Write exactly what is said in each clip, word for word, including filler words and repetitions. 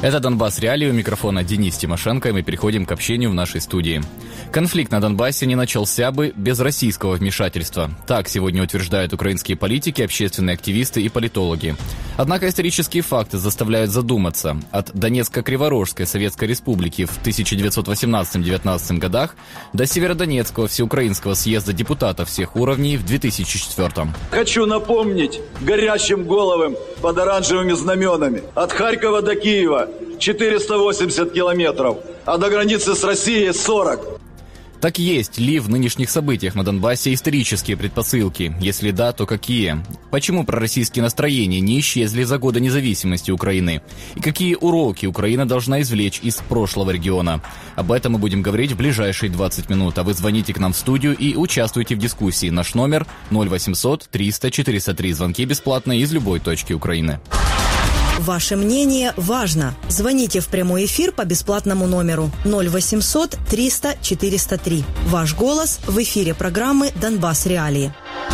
Это «Донбасс Реалии», у микрофона Денис Тимошенко, и мы переходим к общению в нашей студии. Конфликт на Донбассе не начался бы без российского вмешательства. Так сегодня утверждают украинские политики, общественные активисты и политологи. Однако исторические факты заставляют задуматься. От Донецко-Криворожской Советской Республики в тысяча девятьсот восемнадцатом-девятнадцатом годах до Северодонецкого Всеукраинского съезда депутатов всех уровней в две тысячи четвёртом. Хочу напомнить горящим головам под оранжевыми знаменами. От Харькова до Киева четыреста восемьдесят километров, а до границы с Россией сорок. Так есть ли в нынешних событиях на Донбассе исторические предпосылки? Если да, то какие? Почему пророссийские настроения не исчезли за годы независимости Украины? И какие уроки Украина должна извлечь из прошлого региона? Об этом мы будем говорить в ближайшие двадцать минут. А вы звоните к нам в студию и участвуйте в дискуссии. Наш номер ноль восемьсот триста четыреста три. Звонки бесплатные из любой точки Украины. Ваше мнение важно. Звоните в прямой эфир по бесплатному номеру ноль восемьсот триста четыреста три. Ваш голос в эфире программы «Донбасс Реалии».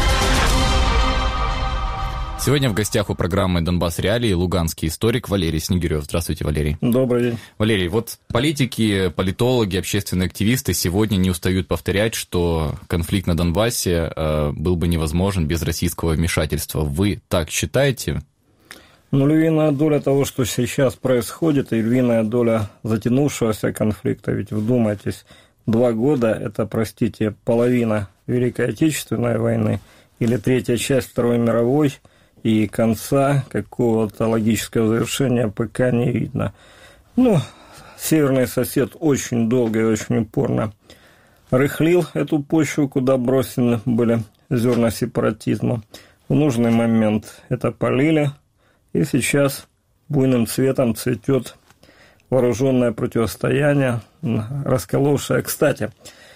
Сегодня в гостях у программы «Донбасс Реалии» луганский историк Валерий Снегирев. Здравствуйте, Валерий. Добрый день. Валерий, вот политики, политологи, общественные активисты сегодня не устают повторять, что конфликт на Донбассе э, был бы невозможен без российского вмешательства. Вы так считаете? Ну, львиная доля того, что сейчас происходит, и львиная доля затянувшегося конфликта, ведь вдумайтесь, два года – это, простите, половина Великой Отечественной войны или третья часть Второй мировой, и конца какого-то логического завершения пока не видно. Ну, северный сосед очень долго и очень упорно рыхлил эту почву, куда бросены были зерна сепаратизма. В нужный момент это полили. И сейчас буйным цветом цветет вооруженное противостояние, расколовшее. Кстати,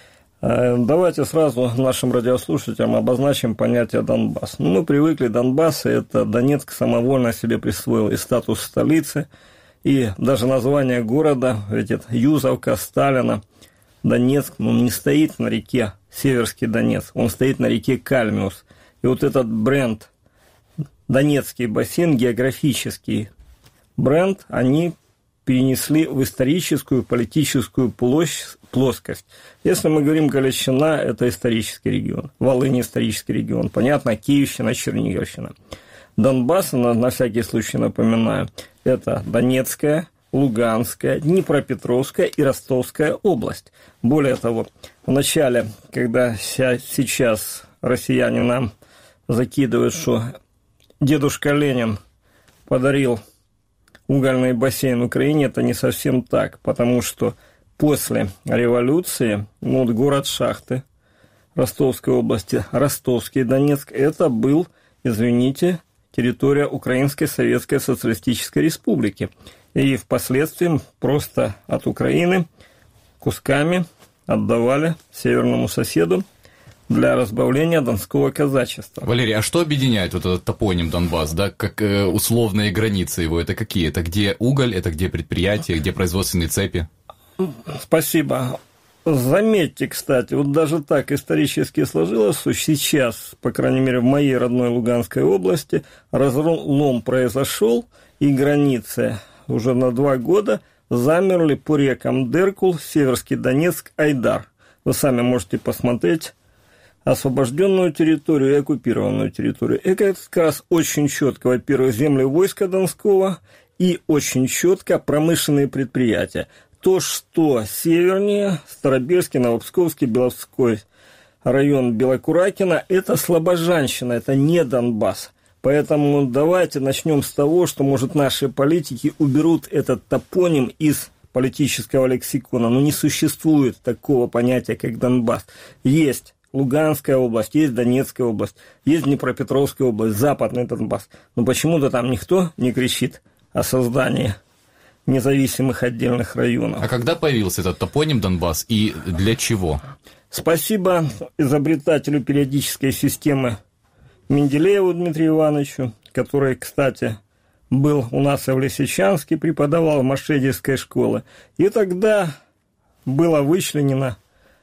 давайте сразу нашим радиослушателям обозначим понятие «Донбасс». Ну, мы привыкли, Донбасс – это Донецк самовольно себе присвоил и статус столицы, и даже название города, ведь это Юзовка, Сталина, Донецк, ну, не стоит на реке Северский Донец, он стоит на реке Кальмиус. И вот этот бренд Донецкий бассейн, географический бренд, они перенесли в историческую политическую плоскость. Если мы говорим Галичина, это исторический регион, Волынь – исторический регион, понятно, Киевщина, Черниговщина. Донбасс, на, на всякий случай напоминаю, это Донецкая, Луганская, Днепропетровская и Ростовская область. Более того, в начале, когда сейчас россияне нам закидывают, что дедушка Ленин подарил угольный бассейн Украине, это не совсем так, потому что после революции, ну, вот город Шахты Ростовской области, Ростовский Донецк, это был, извините, территория Украинской Советской Социалистической Республики. И впоследствии просто от Украины кусками отдавали северному соседу для разбавления донского казачества. Валерий, а что объединяет вот этот топоним Донбасс, да, как э, условные границы его? Это какие? Это где уголь, это где предприятия, где производственные цепи? Спасибо. Заметьте, кстати, вот даже так исторически сложилось, что сейчас, по крайней мере, в моей родной Луганской области, разлом произошел, и границы уже на два года замерли по рекам Деркул, Северский Донецк, Айдар. Вы сами можете посмотреть освобожденную территорию и оккупированную территорию. Это как раз очень четко, во-первых, земли войска Донского и очень четко промышленные предприятия. То, что севернее, Старобельский, Новопсковский, Беловской район Белокуракина, это слобожанщина, это не Донбасс. Поэтому давайте начнем с того, что, может, наши политики уберут этот топоним из политического лексикона. Но не существует такого понятия, как Донбасс. Есть Луганская область, есть Донецкая область, есть Днепропетровская область, Западный Донбасс. Но почему-то там никто не кричит о создании независимых отдельных районов. А когда появился этот топоним Донбасс и для чего? Спасибо изобретателю периодической системы Менделееву Дмитрию Ивановичу, который, кстати, был у нас и в Лисичанске, преподавал в Машедевской школе. И тогда было вычленено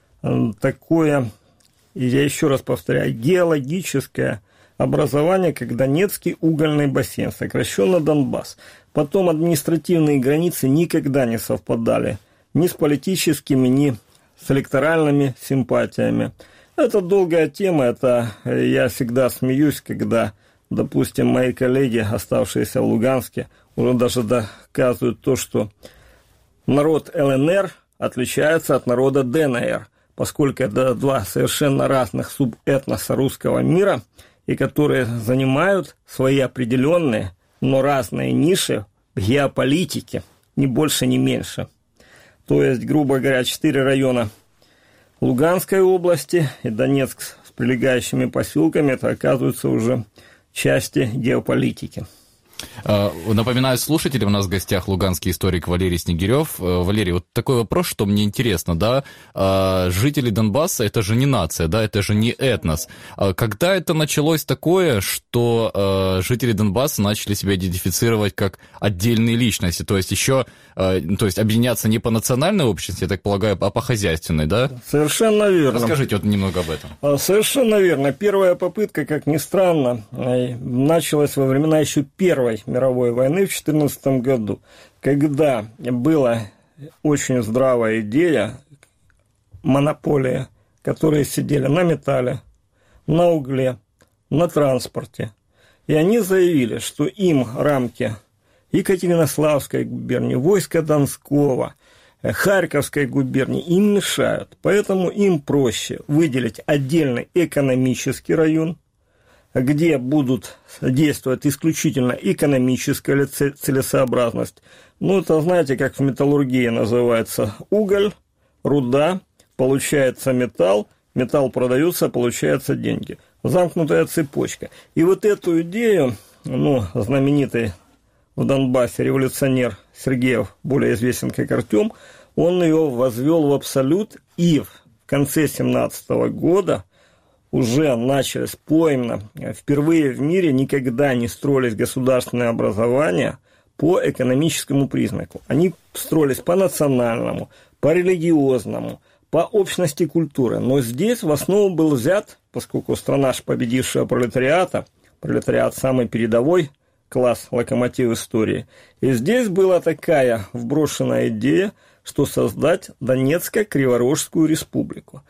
такое, я еще раз повторяю, геологическое образование, как Донецкий угольный бассейн, сокращенно Донбасс. Потом административные границы никогда не совпадали ни с политическими, ни с электоральными симпатиями. Это долгая тема, это я всегда смеюсь, когда, допустим, мои коллеги, оставшиеся в Луганске, уже даже доказывают то, что народ ЛНР отличается от народа ДНР, поскольку это два совершенно разных субэтноса русского мира, и которые занимают свои определенные, но разные ниши в геополитике, ни больше, ни меньше. То есть, грубо говоря, четыре района Луганской области и Донецк с прилегающими поселками, это оказывается уже части геополитики. Напоминаю слушателям, у нас в гостях луганский историк Валерий Снегирев. Валерий, вот такой вопрос, что мне интересно, да, жители Донбасса, это же не нация, да, это же не этнос. Когда это началось такое, что жители Донбасса начали себя идентифицировать как отдельные личности, то есть еще, то есть объединяться не по национальной общности, я так полагаю, а по хозяйственной, да? Совершенно верно. Расскажите вот немного об этом. Совершенно верно. Первая попытка, как ни странно, началась во времена еще первой мировой войны в две тысячи четырнадцатом году, когда была очень здравая идея монополии, которые сидели на металле, на угле, на транспорте. И они заявили, что им рамки Екатеринославской губернии, войска Донского, Харьковской губернии им мешают. Поэтому им проще выделить отдельный экономический район, где будут действовать исключительно экономическая целесообразность. Ну, это, знаете, как в металлургии называется: уголь, руда, получается металл, металл продается, получаются деньги. Замкнутая цепочка. И вот эту идею, ну, знаменитый в Донбассе революционер Сергеев, более известен как Артем, он ее возвел в абсолют, и в конце семнадцатого года уже начались поймно. Впервые в мире никогда не строились государственные образования по экономическому признаку. Они строились по национальному, по религиозному, по общности культуры. Но здесь в основу был взят, поскольку страна ж победившего пролетариата, пролетариат самый передовой класс, локомотив истории, и здесь была такая вброшенная идея, что создать Донецко-Криворожскую республику,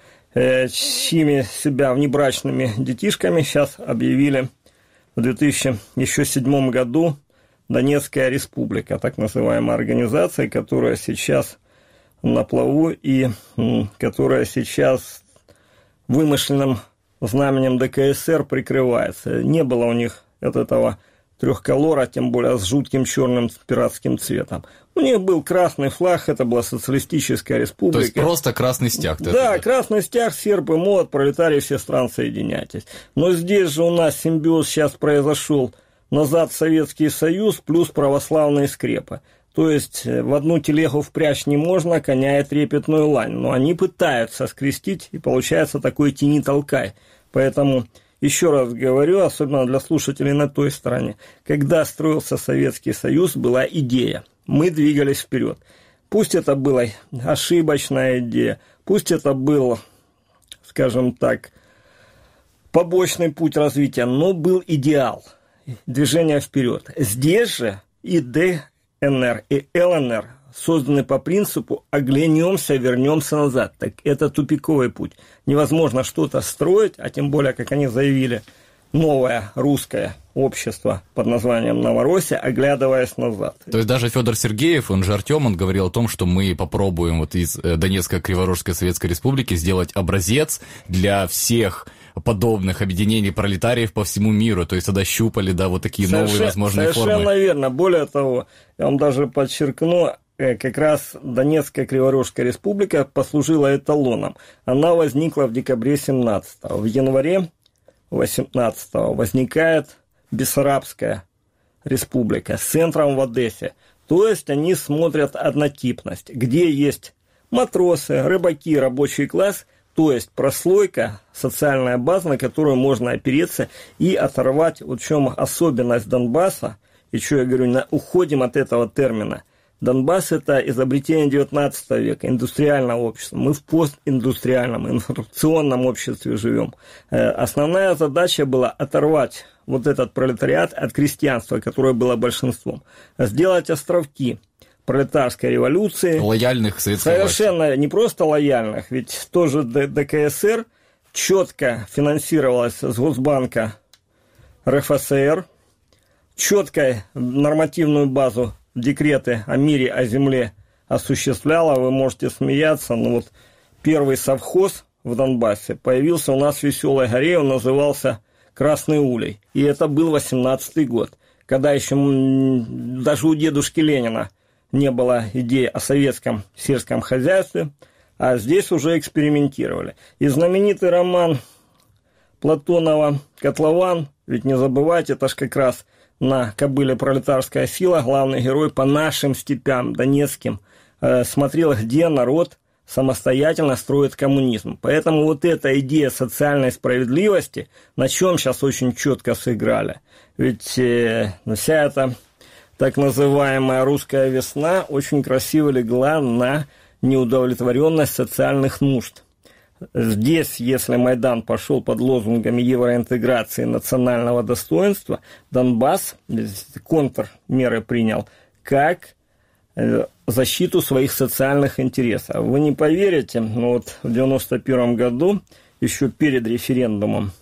чьими себя внебрачными детишками сейчас объявили в две тысячи седьмом году Донецкая республика, так называемая организация, которая сейчас на плаву и которая сейчас вымышленным знаменем ДКСР прикрывается. Не было у них от этого трехколора, тем более с жутким черным пиратским цветом. У них был красный флаг, это была социалистическая республика. То есть просто красный стяг? Да, да, красный стяг, серп и молот, пролетарии всех стран, соединяйтесь. Но здесь же у нас симбиоз сейчас произошел: назад Советский Союз плюс православные скрепы. То есть в одну телегу впрячь не можно, коня и трепетную лань. Но они пытаются скрестить, и получается такой тяни-толкай. Поэтому... Еще раз говорю, особенно для слушателей на той стороне, когда строился Советский Союз, была идея. Мы двигались вперед. Пусть это была ошибочная идея, пусть это был, скажем так, побочный путь развития, но был идеал движения вперед. Здесь же и ДНР, и ЛНР созданы по принципу «оглянемся, вернемся назад». Так это тупиковый путь. Невозможно что-то строить, а тем более, как они заявили, новое русское общество под названием Новороссия, оглядываясь назад. То есть даже Федор Сергеев, он же Артем, он говорил о том, что мы попробуем вот из Донецко-Криворожской Советской Республики сделать образец для всех подобных объединений пролетариев по всему миру, то есть тогда щупали, да, вот такие совершенно, новые возможные совершенно формы. Совершенно верно. Более того, я вам даже подчеркну, как раз Донецкая Криворожская республика послужила эталоном. Она возникла в декабре семнадцатого. В январе восемнадцатого возникает Бессарабская республика с центром в Одессе. То есть они смотрят однотипность, где есть матросы, рыбаки, рабочий класс, то есть прослойка, социальная база, на которую можно опереться и оторвать, вот в чем особенность Донбасса, и что я говорю, на, уходим от этого термина. Донбасс – это изобретение девятнадцатого века, индустриального общества. Мы в постиндустриальном, информационном обществе живем. Основная задача была оторвать вот этот пролетариат от крестьянства, которое было большинством. Сделать островки пролетарской революции. Лояльных к советской Совершенно власти. Не просто лояльных, ведь тоже ДКСР четко финансировалась с Госбанка РФСР, четко нормативную базу декреты о мире, о земле осуществляла. Вы можете смеяться, но вот первый совхоз в Донбассе появился у нас в Веселой горе, он назывался «Красный улей». И это был восемнадцатый год, когда еще даже у дедушки Ленина не было идей о советском сельском хозяйстве, а здесь уже экспериментировали. И знаменитый роман Платонова «Котлован», ведь не забывайте, это ж как раз на кобыле «Пролетарская сила» главный герой по нашим степям донецким э, смотрел, где народ самостоятельно строит коммунизм. Поэтому вот эта идея социальной справедливости, на чем сейчас очень четко сыграли. Ведь э, вся эта так называемая русская весна очень красиво легла на неудовлетворенность социальных нужд. Здесь, если Майдан пошел под лозунгами евроинтеграции, национального достоинства, Донбасс контрмеры принял как защиту своих социальных интересов. Вы не поверите, но вот в девяносто первом году, еще перед референдумом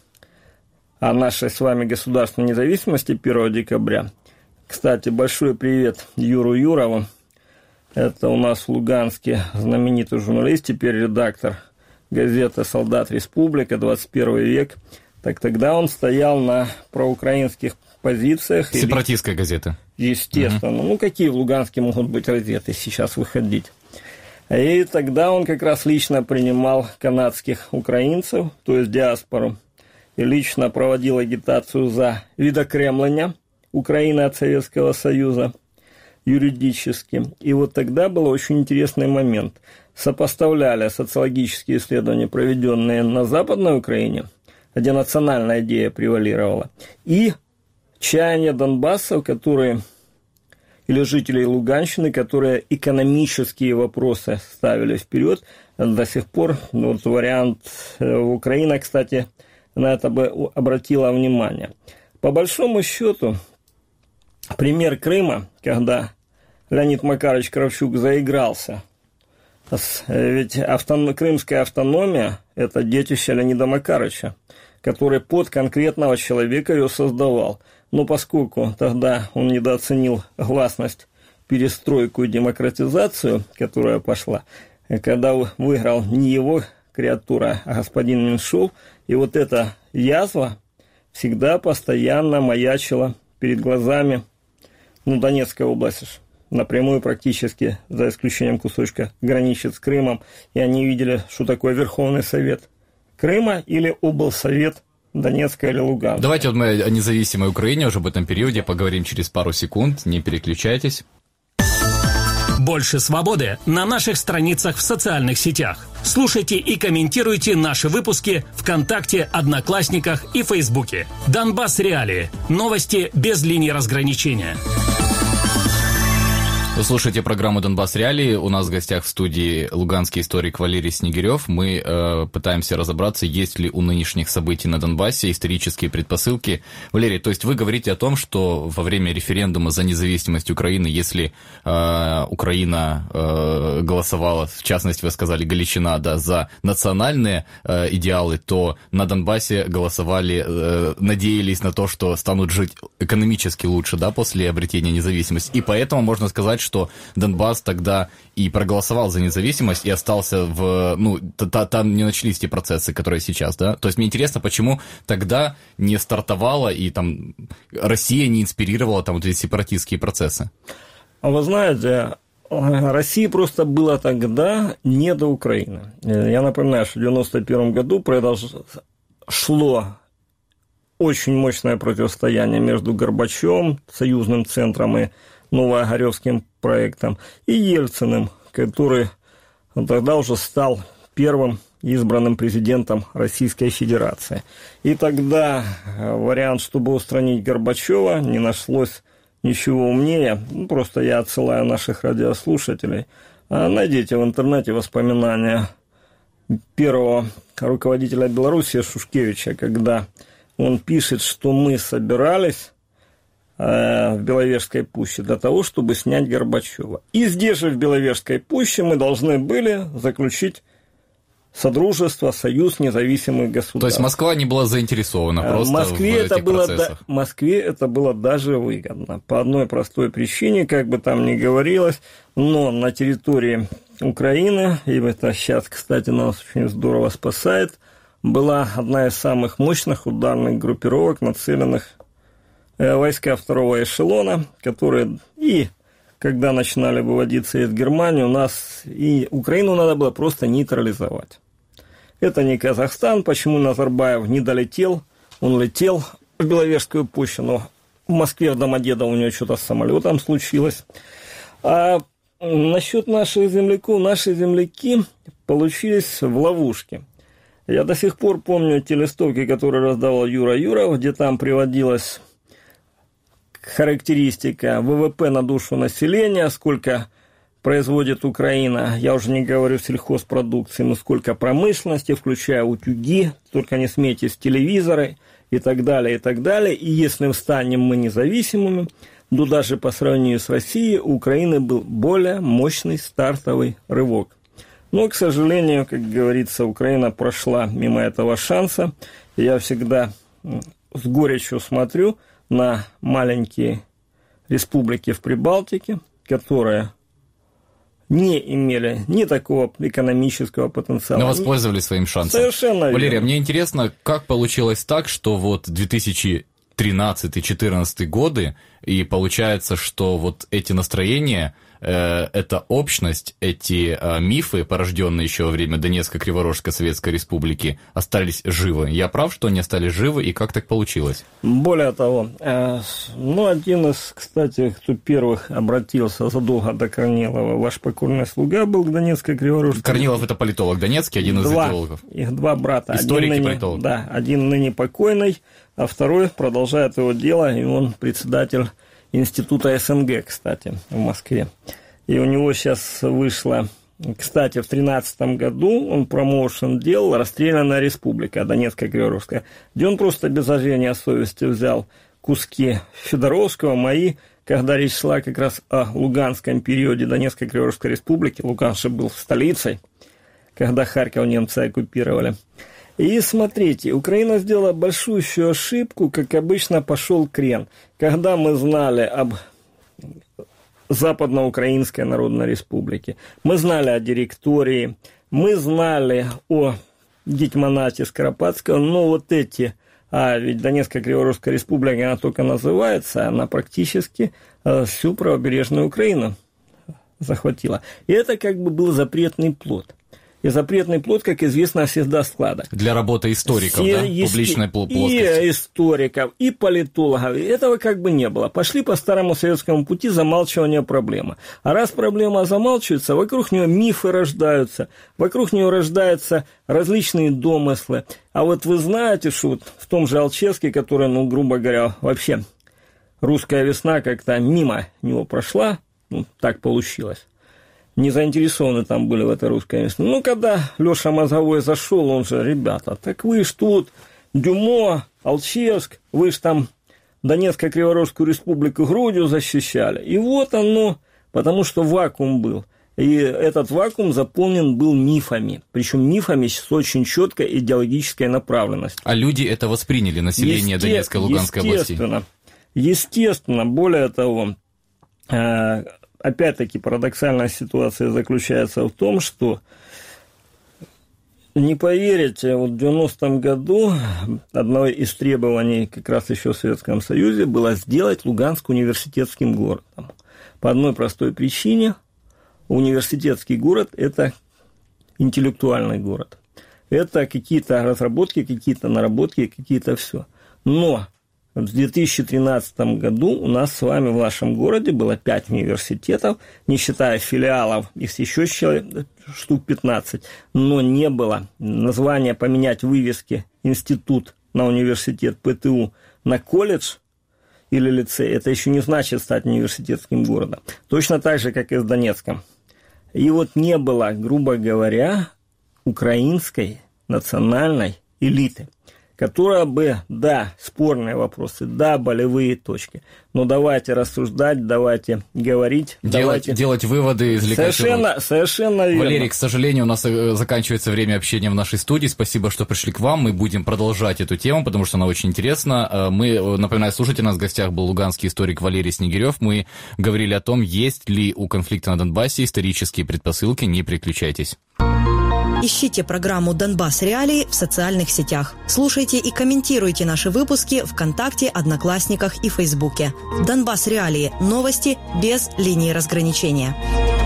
о нашей с вами государственной независимости первого декабря, кстати, большой привет Юру Юрову, это у нас в Луганске знаменитый журналист, теперь редактор газеты «Солдат Республика», двадцать первый век, так тогда он стоял на проукраинских позициях. Сепаратистская газета. Естественно. Угу. Ну, какие в Луганске могут быть газеты сейчас выходить? И тогда он как раз лично принимал канадских украинцев, то есть диаспору, и лично проводил агитацию за видокремление Украины от Советского Союза юридически. И вот тогда был очень интересный момент. Сопоставляли социологические исследования, проведенные на Западной Украине, где национальная идея превалировала, и чаяния донбассов, которые, или жителей Луганщины, которые экономические вопросы ставили вперед. До сих пор вот вариант Украина, кстати, на это бы обратила внимание. По большому счету, пример Крыма, когда Леонид Макарович Кравчук заигрался, ведь автон... крымская автономия – это детище Леонида Макарыча, который под конкретного человека ее создавал. Но поскольку тогда он недооценил гласность, перестройку и демократизацию, которая пошла, когда выиграл не его креатура, а господин Меньшов, и вот эта язва всегда постоянно маячила перед глазами, ну, Донецкая область напрямую практически, за исключением кусочка, граничит с Крымом, и они видели, что такое Верховный Совет Крыма или облсовет Донецкая или Луганская. Давайте вот мы о независимой Украине уже в этом периоде поговорим через пару секунд, не переключайтесь. Больше свободы на наших страницах в социальных сетях. Слушайте и комментируйте наши выпуски ВКонтакте, Одноклассниках и Фейсбуке. Донбасс Реалии. Новости без линии разграничения. Вы слушаете программу «Донбасс Реалии». У нас в гостях в студии луганский историк Валерий Снегирев. Мы э, пытаемся разобраться, есть ли у нынешних событий на Донбассе исторические предпосылки. Валерий, то есть вы говорите о том, что во время референдума за независимость Украины, если э, Украина э, голосовала, в частности, вы сказали, Галичина, да, за национальные э, идеалы, то на Донбассе голосовали, э, надеялись на то, что станут жить экономически лучше, да, после обретения независимости. И поэтому можно сказать, что Донбасс тогда и проголосовал за независимость и остался в... Ну, там не начались те процессы, которые сейчас, да? То есть мне интересно, почему тогда не стартовала и там Россия не инспирировала там вот эти сепаратистские процессы? А вы знаете, России просто было тогда не до Украины. Я напоминаю, что в девяносто первом году произошло очень мощное противостояние между Горбачевым, союзным центром, и Новоогаревским проектом, и Ельциным, который тогда уже стал первым избранным президентом Российской Федерации. И тогда вариант, чтобы устранить Горбачева, не нашлось ничего умнее. Ну, просто я отсылаю наших радиослушателей. Найдите в интернете воспоминания первого руководителя Белоруссии Шушкевича, когда он пишет, что мы собирались э, в Беловежской пуще для того, чтобы снять Горбачева. И здесь же, в Беловежской пуще, мы должны были заключить Содружество, союз независимых государств. То есть Москва не была заинтересована просто в, Москве в этих это было процессах? Да, Москве это было даже выгодно. По одной простой причине, как бы там ни говорилось, но на территории Украины, и это сейчас, кстати, нас очень здорово спасает, была одна из самых мощных ударных группировок, нацеленных войска второго эшелона, которые и когда начинали выводиться из Германии, у нас и Украину надо было просто нейтрализовать. Это не Казахстан, почему Назарбаев не долетел, он летел в Беловежскую пущу, но в Москве, в Домодедово у него что-то с самолетом случилось. А насчет наших земляков, наши земляки получились в ловушке. Я до сих пор помню те листовки, которые раздавал Юра Юров, где там приводилась характеристика ВВП на душу населения, сколько производит Украина, я уже не говорю сельхозпродукции, но сколько промышленности, включая утюги, только не смейтесь, телевизоры и так далее, и так далее. И если станем мы независимыми, то даже по сравнению с Россией у Украины был более мощный стартовый рывок. Но, к сожалению, как говорится, Украина прошла мимо этого шанса. Я всегда с горечью смотрю на маленькие республики в Прибалтике, которые не имели ни такого экономического потенциала. Но воспользовались своим шансом. Совершенно верно. Валерий, мне интересно, как получилось так, что вот две тысячи тринадцатый - две тысячи четырнадцатый годы, и получается, что вот эти настроения, э, эта общность, эти э, мифы, порожденные еще во время Донецкой Криворожской Советской Республики, остались живы. Я прав, что они остались живы, и как так получилось? Более того, э, ну, один из, кстати, кто первых обратился задолго до Корнилова, ваш покорный слуга был к Донецкой Криворожской. Корнилов – это политолог донецкий, один два, из идеологов. Их два брата. Историк один и ныне, политолог. Да, один ныне покойный, а второй продолжает его дело, и он председатель Института СНГ, кстати, в Москве. И у него сейчас вышло, кстати, в две тысячи тринадцатом году он промоушен делал «Расстрелянная республика», Донецкая Криворожская, где он просто без зазрения совести взял куски Федоровского, мои, когда речь шла как раз о луганском периоде Донецкой Криворожской республики. Луганск же был столицей, когда Харьков немцы оккупировали. И смотрите, Украина сделала большущую ошибку, как обычно пошел крен. Когда мы знали об Западноукраинской Народной Республике, мы знали о директории, мы знали о гетьманате Скоропадского, но вот эти, а ведь Донецкая Криворожская Республика, она только называется, она практически всю правобережную Украину захватила. И это как бы был запретный плод. И запретный плод, как известно, всегда склада. Для работы историков, Все да? есть... Публичной плоскости. И историков, и политологов. Этого как бы не было. Пошли по старому советскому пути замалчивания проблемы. А раз проблема замалчивается, вокруг нее мифы рождаются, вокруг нее рождаются различные домыслы. А вот вы знаете, что вот в том же Алчевске, который, ну, грубо говоря, вообще русская весна как-то мимо него прошла, ну, так получилось. Не заинтересованы там были в этой русской весне. Ну, когда Леша Мозговой зашел, он же, ребята, так вы ж тут Дюмо, Алчевск, вы ж там Донецкую Криворожскую республику грудью защищали. И вот оно, потому что вакуум был. И этот вакуум заполнен был мифами. Причем мифами с очень четкой идеологической направленностью. А люди это восприняли, население Есте... Донецкой и Луганской областей? Естественно. Естественно, более того, опять-таки, парадоксальная ситуация заключается в том, что, не поверите, вот в девяностом году одно из требований как раз еще в Советском Союзе было сделать Луганск университетским городом. По одной простой причине: университетский город – это интеллектуальный город. Это какие-то разработки, какие-то наработки, какие-то все. Но в две тысячи тринадцатом году у нас с вами в нашем городе было пять университетов, не считая филиалов, их еще штук пятнадцать, но не было названия поменять вывески «институт» на университет ПТУ на колледж или лицей. Это еще не значит стать университетским городом. Точно так же, как и с Донецком. И вот не было, грубо говоря, украинской национальной элиты, которая бы, да, спорные вопросы, да, болевые точки, но давайте рассуждать, давайте говорить. Делать, давайте... делать выводы, извлекать совершенно, уроки. Совершенно верно. Валерий, к сожалению, у нас заканчивается время общения в нашей студии. Спасибо, что пришли к вам. Мы будем продолжать эту тему, потому что она очень интересна. Мы, напоминаю, слушайте, у нас в гостях был луганский историк Валерий Снегирев. Мы говорили о том, есть ли у конфликта на Донбассе исторические предпосылки. Не переключайтесь. Ищите программу «Донбасс Реалии» в социальных сетях. Слушайте и комментируйте наши выпуски ВКонтакте, Одноклассниках и Фейсбуке. «Донбасс Реалии» – новости без линии разграничения.